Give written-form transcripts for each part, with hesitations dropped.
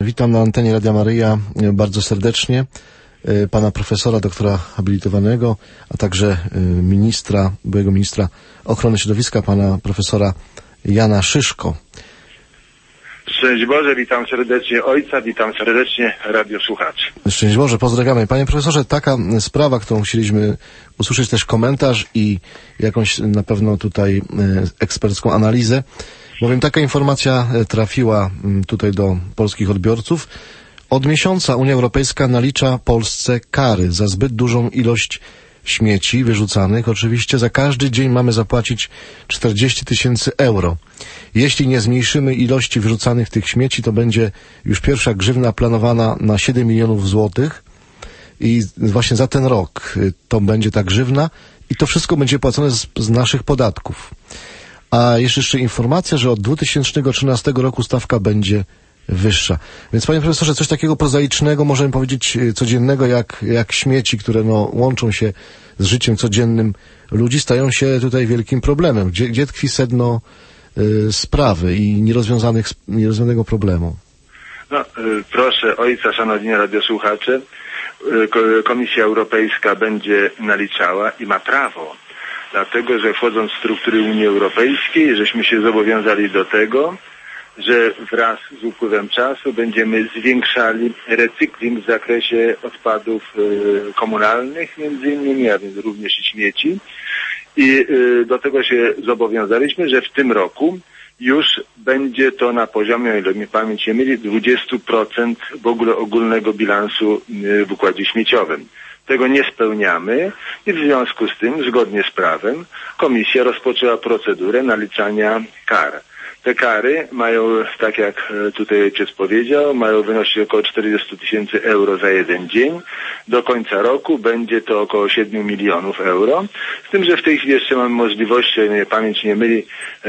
Witam na antenie Radia Maryja bardzo serdecznie pana profesora, doktora habilitowanego, a także byłego ministra ochrony środowiska, pana profesora Jana Szyszko. Szczęść Boże, witam serdecznie ojca, witam serdecznie radiosłuchaczy. Szczęść Boże, pozdrawiamy. Panie profesorze, taka sprawa, którą chcieliśmy usłyszeć też komentarz i jakąś na pewno tutaj ekspercką analizę, bowiem taka informacja trafiła tutaj do polskich odbiorców. Od miesiąca Unia Europejska nalicza Polsce kary za zbyt dużą ilość śmieci wyrzucanych. Oczywiście za każdy dzień mamy zapłacić 40 000 euro. Jeśli nie zmniejszymy ilości wyrzucanych tych śmieci, to będzie już pierwsza grzywna planowana na 7 milionów złotych i właśnie za ten rok to będzie ta grzywna i to wszystko będzie płacone z naszych podatków. A jeszcze informacja, że od 2013 roku stawka będzie wyższa. Więc panie profesorze, coś takiego prozaicznego, możemy powiedzieć codziennego, jak śmieci, które łączą się z życiem codziennym ludzi, stają się tutaj wielkim problemem. Gdzie tkwi sedno sprawy i nierozwiązanego problemu? No, proszę ojca, szanowni radiosłuchacze, Komisja Europejska będzie naliczała i ma prawo, dlatego że wchodząc w struktury Unii Europejskiej, żeśmy się zobowiązali do tego, że wraz z upływem czasu będziemy zwiększali recykling w zakresie odpadów komunalnych, między innymi, a więc również i śmieci. I do tego się zobowiązaliśmy, że w tym roku już będzie to na poziomie, o ile mi pamięć nie myli, 20% w ogóle ogólnego bilansu w układzie śmieciowym. Tego nie spełniamy i w związku z tym, zgodnie z prawem, Komisja rozpoczęła procedurę naliczania kar. Te kary mają, tak jak tutaj ojciec powiedział, mają wynosić około 40 000 euro za jeden dzień. Do końca roku będzie to około 7 milionów euro. Z tym, że w tej chwili jeszcze mamy możliwość, o ile pamięć nie myli,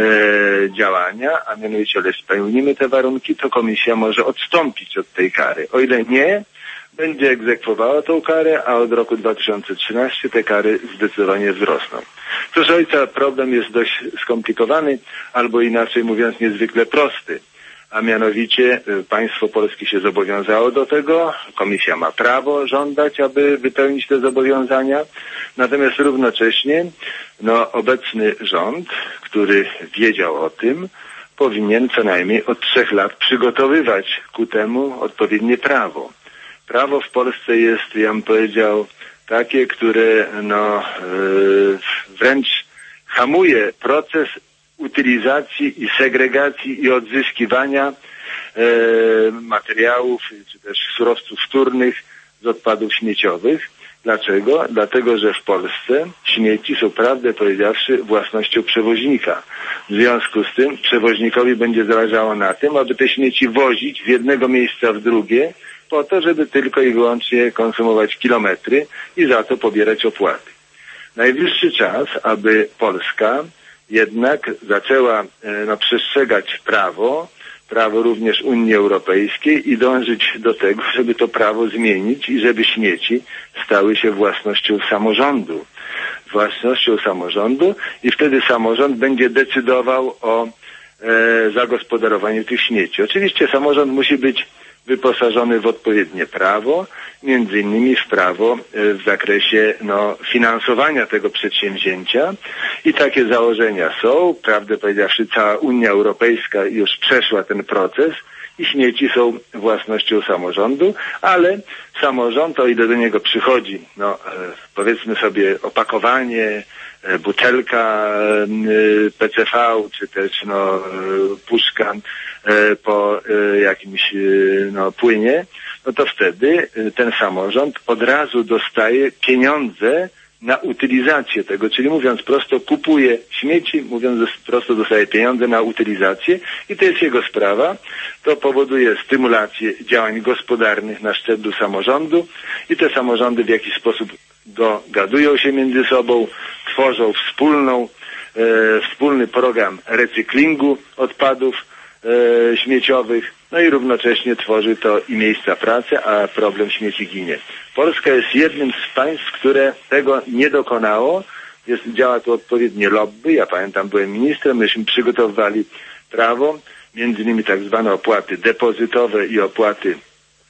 działania, a mianowicie, ale spełnimy te warunki, to komisja może odstąpić od tej kary. O ile nie, będzie egzekwowała tą karę, a od roku 2013 te kary zdecydowanie wzrosną. Proszę ojca, problem jest dość skomplikowany, albo inaczej mówiąc niezwykle prosty. A mianowicie państwo polskie się zobowiązało do tego, komisja ma prawo żądać, aby wypełnić te zobowiązania, natomiast równocześnie obecny rząd, który wiedział o tym, powinien co najmniej od 3 lat przygotowywać ku temu odpowiednie prawo. Prawo w Polsce jest, ja bym powiedział, takie, które wręcz hamuje proces utylizacji i segregacji i odzyskiwania materiałów czy też surowców wtórnych z odpadów śmieciowych. Dlaczego? Dlatego, że w Polsce śmieci są, prawdę powiedziawszy, własnością przewoźnika. W związku z tym przewoźnikowi będzie zależało na tym, aby te śmieci wozić z jednego miejsca w drugie, po to, żeby tylko i wyłącznie konsumować kilometry i za to pobierać opłaty. Najwyższy czas, aby Polska jednak zaczęła przestrzegać prawo również Unii Europejskiej i dążyć do tego, żeby to prawo zmienić i żeby śmieci stały się własnością samorządu. I wtedy samorząd będzie decydował o zagospodarowaniu tych śmieci. Oczywiście samorząd musi być wyposażony w odpowiednie prawo, między innymi w prawo w zakresie finansowania tego przedsięwzięcia i takie założenia są. Prawdę powiedziawszy, cała Unia Europejska już przeszła ten proces i śmieci są własnością samorządu, ale samorząd, o ile do niego przychodzi, powiedzmy sobie opakowanie, butelka PCV, czy też puszka po jakimś płynie, to wtedy ten samorząd od razu dostaje pieniądze na utylizację tego, czyli mówiąc prosto, kupuje śmieci, mówiąc prosto, dostaje pieniądze na utylizację i to jest jego sprawa. To powoduje stymulację działań gospodarnych na szczeblu samorządu i te samorządy w jakiś sposób dogadują się między sobą, tworzą wspólny program recyklingu odpadów śmieciowych, i równocześnie tworzy to i miejsca pracy, a problem śmieci ginie. Polska jest jednym z państw, które tego nie dokonało. Działa tu odpowiednie lobby. Ja pamiętam, byłem ministrem, myśmy przygotowywali prawo, między innymi tak zwane opłaty depozytowe i opłaty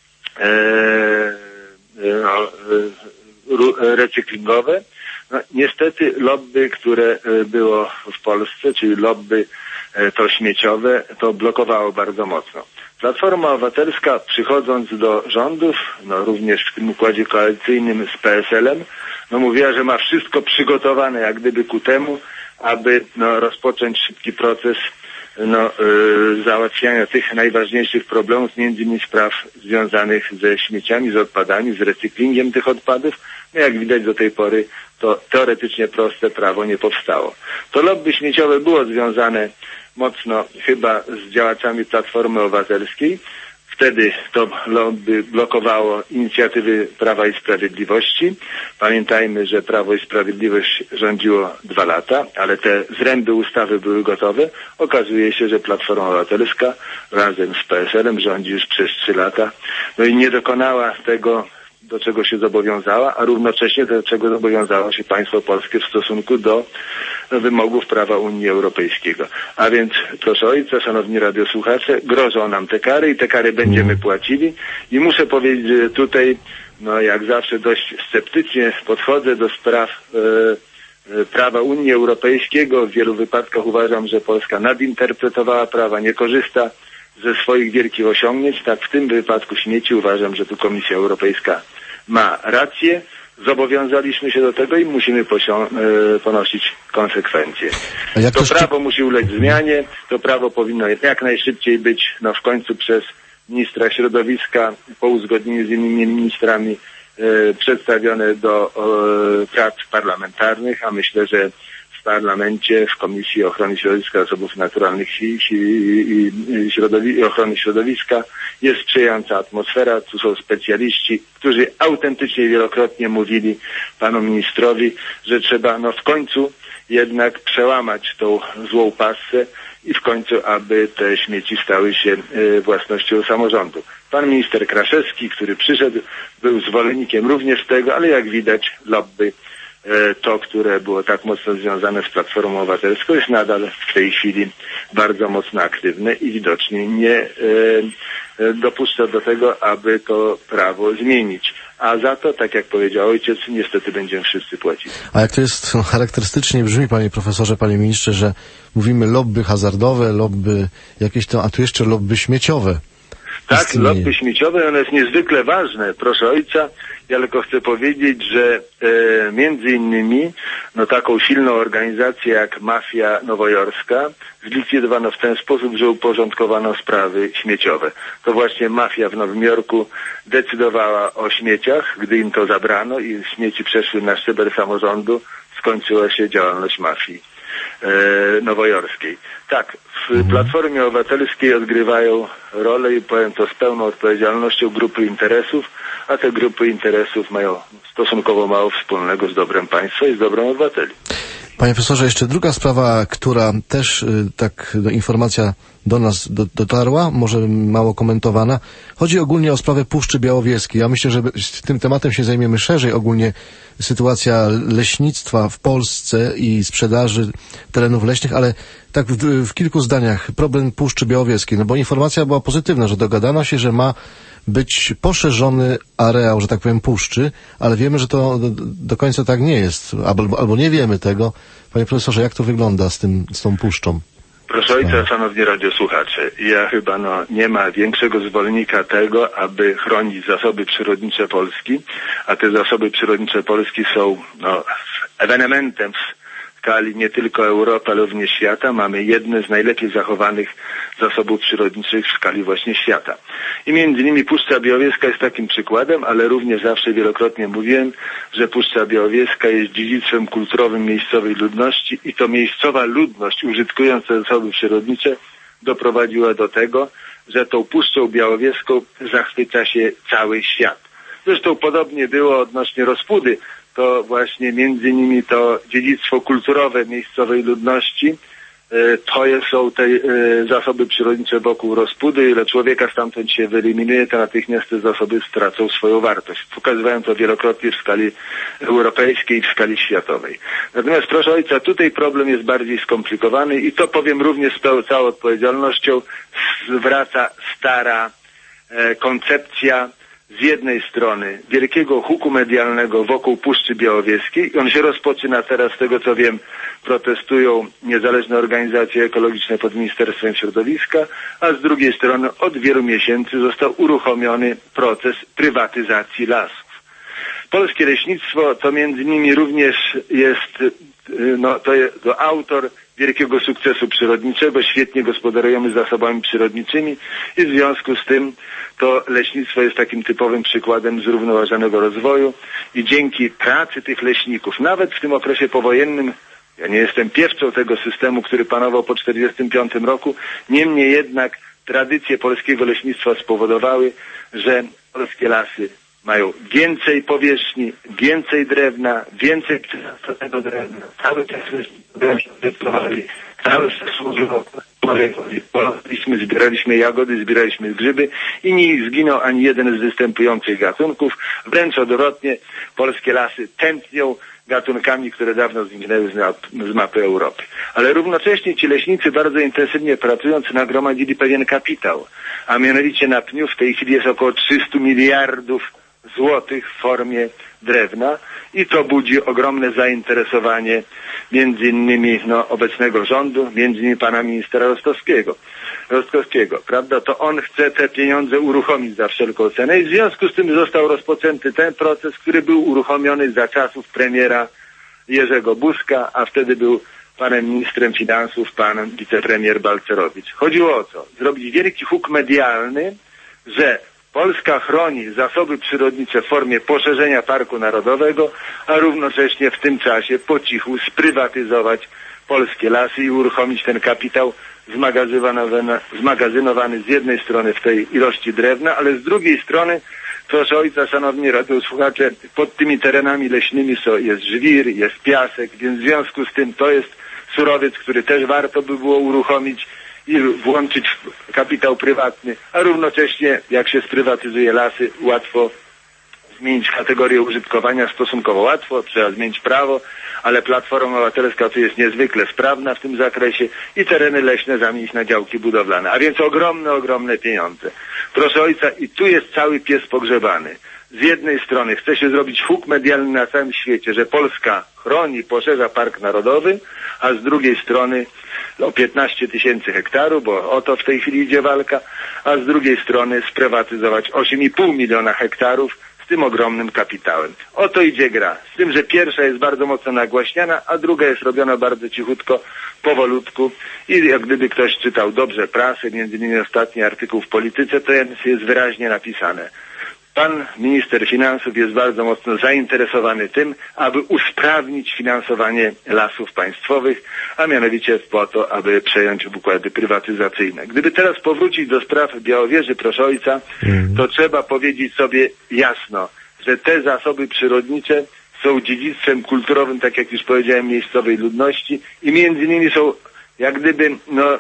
recyklingowe. No, niestety lobby, które było w Polsce, czyli lobby to śmieciowe, to blokowało bardzo mocno. Platforma Obywatelska, przychodząc do rządów, no również w tym układzie koalicyjnym z PSL-em, no mówiła, że ma wszystko przygotowane jak gdyby ku temu, aby rozpocząć szybki proces załatwiania tych najważniejszych problemów, między innymi spraw związanych ze śmieciami, z odpadami, z recyklingiem tych odpadów. No jak widać do tej pory to teoretycznie proste prawo nie powstało. To lobby śmieciowe było związane mocno chyba z działaczami Platformy Obywatelskiej. Wtedy to lobby blokowało inicjatywy Prawa i Sprawiedliwości. Pamiętajmy, że Prawo i Sprawiedliwość rządziło 2 lata, ale te zręby ustawy były gotowe. Okazuje się, że Platforma Obywatelska razem z PSL-em rządzi już przez 3 lata. No i nie dokonała tego, do czego się zobowiązała, a równocześnie do czego zobowiązało się państwo polskie w stosunku do wymogów prawa Unii Europejskiego. A więc, proszę ojca, szanowni radiosłuchacze, grożą nam te kary i te kary będziemy płacili. I muszę powiedzieć, że tutaj, jak zawsze dość sceptycznie podchodzę do spraw prawa Unii Europejskiego. W wielu wypadkach uważam, że Polska nadinterpretowała prawa, nie korzysta ze swoich wielkich osiągnięć. Tak w tym wypadku śmieci uważam, że tu Komisja Europejska ma rację. Zobowiązaliśmy się do tego i musimy ponosić konsekwencje. To prawo musi ulec zmianie, to prawo powinno jak najszybciej być w końcu przez ministra środowiska po uzgodnieniu z innymi ministrami przedstawione do prac parlamentarnych, a myślę, że w parlamencie, w Komisji Ochrony Środowiska, Zasobów Naturalnych i Ochrony Środowiska jest sprzyjająca atmosfera. Tu są specjaliści, którzy autentycznie wielokrotnie mówili panu ministrowi, że trzeba w końcu jednak przełamać tą złą passę i w końcu, aby te śmieci stały się własnością samorządu. Pan minister Kraszewski, który przyszedł, był zwolennikiem również tego, ale jak widać lobby to, które było tak mocno związane z Platformą Obywatelską, jest nadal w tej chwili bardzo mocno aktywne i widocznie nie dopuszcza do tego, aby to prawo zmienić. A za to, tak jak powiedział ojciec, niestety będziemy wszyscy płacić. A jak to jest charakterystycznie brzmi, panie profesorze, panie ministrze, że mówimy lobby hazardowe, lobby jakieś to, a tu jeszcze lobby śmieciowe. Tak, lobby śmieciowe, ono jest niezwykle ważne, proszę ojca. Ja tylko chcę powiedzieć, że między innymi taką silną organizację jak Mafia Nowojorska zlikwidowano w ten sposób, że uporządkowano sprawy śmieciowe. To właśnie mafia w Nowym Jorku decydowała o śmieciach, gdy im to zabrano i śmieci przeszły na szczebel samorządu, skończyła się działalność mafii nowojorskiej. Tak, w Platformie Obywatelskiej odgrywają rolę i powiem to z pełną odpowiedzialnością grupy interesów, a te grupy interesów mają stosunkowo mało wspólnego z dobrem państwa i z dobrem obywateli. Panie profesorze, jeszcze druga sprawa, która też informacja do nas dotarła, może mało komentowana. Chodzi ogólnie o sprawę Puszczy Białowieskiej. Ja myślę, że tym tematem się zajmiemy szerzej. Ogólnie sytuacja leśnictwa w Polsce i sprzedaży terenów leśnych, ale tak w kilku zdaniach problem Puszczy Białowieskiej. Bo informacja była pozytywna, że dogadano się, że ma być poszerzony areał, że tak powiem, puszczy, ale wiemy, że to do końca tak nie jest, albo nie wiemy tego. Panie profesorze, jak to wygląda z tą puszczą? Proszę ojca, szanowni radiosłuchacze, ja chyba nie ma większego zwolennika tego, aby chronić zasoby przyrodnicze Polski, a te zasoby przyrodnicze Polski są ewenementem w skali nie tylko Europy, ale również świata. Mamy jedne z najlepiej zachowanych zasobów przyrodniczych w skali właśnie świata. I między innymi Puszcza Białowieska jest takim przykładem, ale również zawsze wielokrotnie mówiłem, że Puszcza Białowieska jest dziedzictwem kulturowym miejscowej ludności i to miejscowa ludność, użytkując te zasoby przyrodnicze, doprowadziła do tego, że tą Puszczą Białowieską zachwyca się cały świat. Zresztą podobnie było odnośnie Rospudy. To właśnie między innymi to dziedzictwo kulturowe miejscowej ludności są te zasoby przyrodnicze wokół Rospudy. Ile człowieka stamtąd się wyeliminuje, to natychmiast te zasoby stracą swoją wartość. Pokazywałem to wielokrotnie w skali europejskiej i w skali światowej. Natomiast proszę ojca, tutaj problem jest bardziej skomplikowany i to powiem również z całą odpowiedzialnością wraca stara koncepcja z jednej strony wielkiego huku medialnego wokół Puszczy Białowieskiej i on się rozpoczyna teraz, z tego co wiem, protestują niezależne organizacje ekologiczne pod Ministerstwem Środowiska, a z drugiej strony od wielu miesięcy został uruchomiony proces prywatyzacji lasów. Polskie leśnictwo to między innymi również jest, to autor wielkiego sukcesu przyrodniczego, świetnie gospodarujemy zasobami przyrodniczymi i w związku z tym to leśnictwo jest takim typowym przykładem zrównoważonego rozwoju i dzięki pracy tych leśników, nawet w tym okresie powojennym, ja nie jestem piewcą tego systemu, który panował po 1945 roku, niemniej jednak tradycje polskiego leśnictwa spowodowały, że polskie lasy mają więcej powierzchni, więcej drewna, więcej przyrastowego drewna. Cały czas cały czas służyło człowiekowi. Zbieraliśmy jagody, zbieraliśmy grzyby i nie zginął ani jeden z występujących gatunków. Wręcz odwrotnie, polskie lasy tętnią gatunkami, które dawno zniknęły z mapy Europy. Ale równocześnie ci leśnicy bardzo intensywnie pracując nagromadzili pewien kapitał, a mianowicie na pniu w tej chwili jest około 300 miliardów złotych w formie drewna i to budzi ogromne zainteresowanie między innymi obecnego rządu, między innymi pana ministra Rostkowskiego, prawda? To on chce te pieniądze uruchomić za wszelką cenę i w związku z tym został rozpoczęty ten proces, który był uruchomiony za czasów premiera Jerzego Buzka, a wtedy był panem ministrem finansów, pan wicepremier Balcerowicz. Chodziło o co? Zrobić wielki huk medialny, że Polska chroni zasoby przyrodnicze w formie poszerzenia Parku Narodowego, a równocześnie w tym czasie po cichu sprywatyzować polskie lasy i uruchomić ten kapitał zmagazynowany z jednej strony w tej ilości drewna, ale z drugiej strony, proszę ojca, szanowni radiosłuchacze, pod tymi terenami leśnymi jest żwir, jest piasek, więc w związku z tym to jest surowiec, który też warto by było uruchomić i włączyć w kapitał prywatny, a równocześnie jak się sprywatyzuje lasy, łatwo zmienić kategorię użytkowania, stosunkowo łatwo, trzeba zmienić prawo, ale Platforma Obywatelska tu jest niezwykle sprawna w tym zakresie i tereny leśne zamienić na działki budowlane, a więc ogromne pieniądze. Proszę ojca, i tu jest cały pies pogrzebany. Z jednej strony chce się zrobić huk medialny na całym świecie, że Polska chroni, poszerza Park Narodowy, a z drugiej strony 15 tysięcy hektarów, bo o to w tej chwili idzie walka, a z drugiej strony sprywatyzować 8,5 miliona hektarów z tym ogromnym kapitałem. O to idzie gra. Z tym, że pierwsza jest bardzo mocno nagłaśniana, a druga jest robiona bardzo cichutko, powolutku i jak gdyby ktoś czytał dobrze prasę, między innymi ostatni artykuł w Polityce, to jest wyraźnie napisane. Pan minister finansów jest bardzo mocno zainteresowany tym, aby usprawnić finansowanie lasów państwowych, a mianowicie po to, aby przejąć układy prywatyzacyjne. Gdyby teraz powrócić do spraw Białowieży, proszę ojca, to trzeba powiedzieć sobie jasno, że te zasoby przyrodnicze są dziedzictwem kulturowym, tak jak już powiedziałem, miejscowej ludności i między innymi są jak gdyby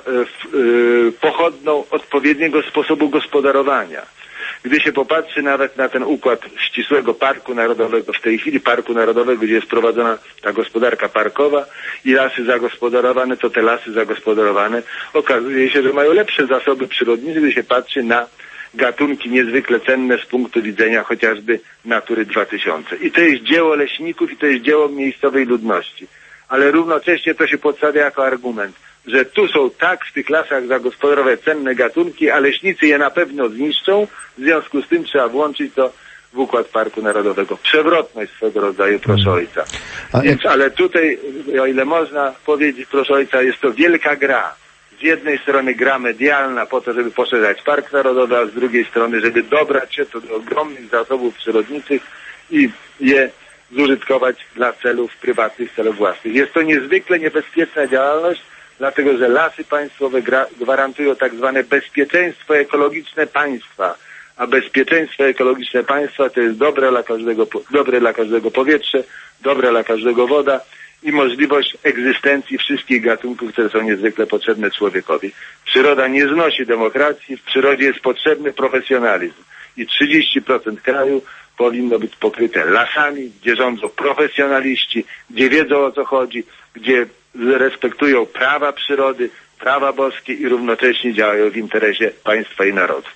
pochodną odpowiedniego sposobu gospodarowania. Gdy się popatrzy nawet na ten układ ścisłego Parku Narodowego, w tej chwili Parku Narodowego, gdzie jest prowadzona ta gospodarka parkowa i lasy zagospodarowane, to te lasy zagospodarowane okazuje się, że mają lepsze zasoby przyrodnicze, gdy się patrzy na gatunki niezwykle cenne z punktu widzenia chociażby Natury 2000. I to jest dzieło leśników i to jest dzieło miejscowej ludności. Ale równocześnie to się podstawia jako argument, że tu są w tych lasach zagospodarowane cenne gatunki, a leśnicy je na pewno zniszczą, w związku z tym trzeba włączyć to w układ Parku Narodowego. Przewrotność swego rodzaju, proszę ojca. Ale tutaj, o ile można powiedzieć, proszę ojca, jest to wielka gra. Z jednej strony gra medialna po to, żeby poszerzać Park Narodowy, a z drugiej strony, żeby dobrać się do ogromnych zasobów przyrodniczych i je zużytkować dla celów prywatnych, celów własnych. Jest to niezwykle niebezpieczna działalność, dlatego że lasy państwowe gwarantują tak zwane bezpieczeństwo ekologiczne państwa, a bezpieczeństwo ekologiczne państwa to jest dobre dla każdego powietrze, dobre dla każdego woda i możliwość egzystencji wszystkich gatunków, które są niezwykle potrzebne człowiekowi. Przyroda nie znosi demokracji, w przyrodzie jest potrzebny profesjonalizm i 30% kraju powinno być pokryte lasami, gdzie rządzą profesjonaliści, gdzie wiedzą, o co chodzi, gdzie respektują prawa przyrody, prawa boskie i równocześnie działają w interesie państwa i narodu.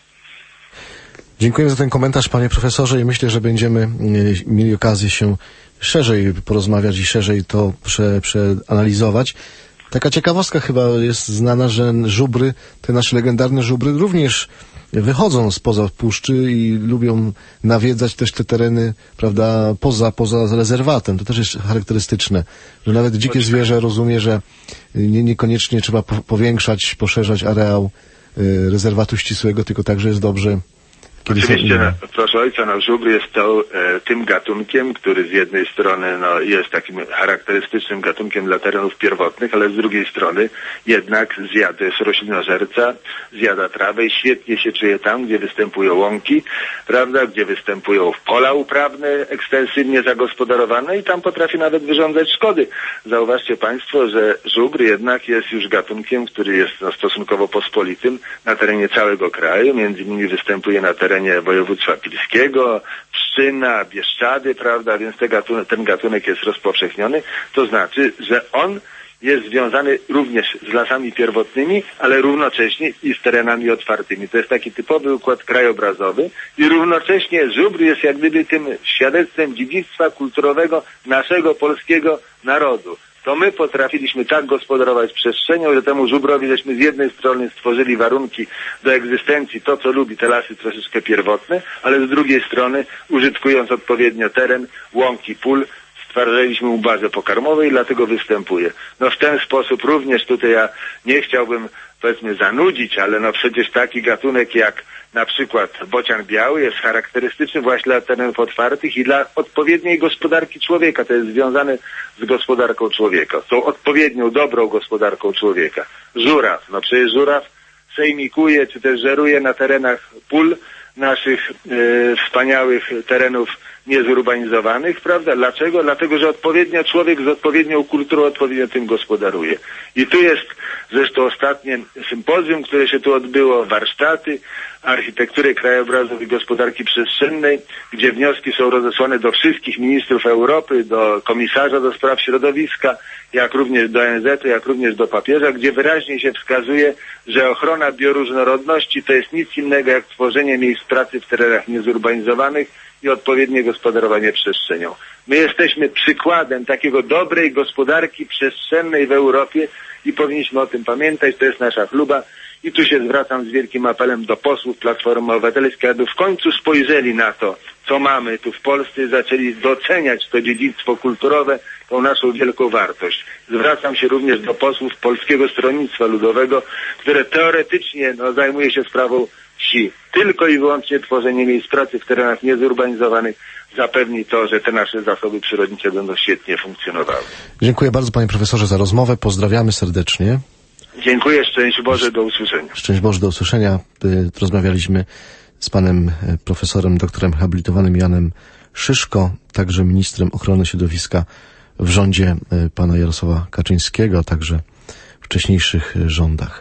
Dziękuję za ten komentarz, panie profesorze, i myślę, że będziemy mieli okazję się szerzej porozmawiać i szerzej to przeanalizować. Taka ciekawostka chyba jest znana, że żubry, te nasze legendarne żubry również wychodzą spoza puszczy i lubią nawiedzać też te tereny, prawda, poza rezerwatem. To też jest charakterystyczne, że nawet dzikie zwierzę rozumie, że niekoniecznie trzeba poszerzać areał rezerwatu ścisłego, tylko także jest dobrze. Oczywiście, proszę ojca, żubr jest to tym gatunkiem, który z jednej strony jest takim charakterystycznym gatunkiem dla terenów pierwotnych, ale z drugiej strony jednak jest roślinożerca, zjada trawę i świetnie się czuje tam, gdzie występują łąki, prawda, gdzie występują pola uprawne, ekstensywnie zagospodarowane i tam potrafi nawet wyrządzać szkody. Zauważcie państwo, że żubr jednak jest już gatunkiem, który jest stosunkowo pospolitym na terenie całego kraju, między innymi występuje na terenie województwa pilskiego, Pszczyna, Bieszczady, prawda, więc ten gatunek jest rozpowszechniony. To znaczy, że on jest związany również z lasami pierwotnymi, ale równocześnie i z terenami otwartymi. To jest taki typowy układ krajobrazowy i równocześnie żubr jest jak gdyby tym świadectwem dziedzictwa kulturowego naszego polskiego narodu. To my potrafiliśmy tak gospodarować przestrzenią, że temu żubrowi żeśmy z jednej strony stworzyli warunki do egzystencji, to co lubi, te lasy troszeczkę pierwotne, ale z drugiej strony, użytkując odpowiednio teren, łąki, pól, stwarzaliśmy mu bazę pokarmową i dlatego występuje. W ten sposób również tutaj ja nie chciałbym, powiedzmy, zanudzić, ale przecież taki gatunek jak na przykład bocian biały jest charakterystyczny właśnie dla terenów otwartych i dla odpowiedniej gospodarki człowieka. To jest związane z gospodarką człowieka, z tą odpowiednią, dobrą gospodarką człowieka. Żuraw, przecież żuraw sejmikuje czy też żeruje na terenach pól naszych wspaniałych terenów niezurbanizowanych, prawda? Dlaczego? Dlatego, że odpowiednio człowiek z odpowiednią kulturą odpowiednio tym gospodaruje. I tu jest zresztą ostatnie sympozjum, które się tu odbyło, warsztaty architektury krajobrazu i gospodarki przestrzennej, gdzie wnioski są rozesłane do wszystkich ministrów Europy, do komisarza do spraw środowiska, jak również do ONZ-u, jak również do papieża, gdzie wyraźnie się wskazuje, że ochrona bioróżnorodności to jest nic innego jak tworzenie miejsc pracy w terenach niezurbanizowanych i odpowiednie gospodarowanie przestrzenią. My jesteśmy przykładem takiego dobrej gospodarki przestrzennej w Europie i powinniśmy o tym pamiętać, to jest nasza chluba. I tu się zwracam z wielkim apelem do posłów Platformy Obywatelskiej, aby w końcu spojrzeli na to, co mamy tu w Polsce, zaczęli doceniać to dziedzictwo kulturowe, tą naszą wielką wartość. Zwracam się również do posłów Polskiego Stronnictwa Ludowego, które teoretycznie zajmuje się sprawą wsi. Tylko i wyłącznie tworzenie miejsc pracy w terenach niezurbanizowanych zapewni to, że te nasze zasoby przyrodnicze będą świetnie funkcjonowały. Dziękuję bardzo, panie profesorze, za rozmowę. Pozdrawiamy serdecznie. Dziękuję, szczęść Boże, do usłyszenia. Szczęść Boże, do usłyszenia. Rozmawialiśmy z panem profesorem, doktorem habilitowanym Janem Szyszko, także ministrem ochrony środowiska w rządzie pana Jarosława Kaczyńskiego, a także w wcześniejszych rządach.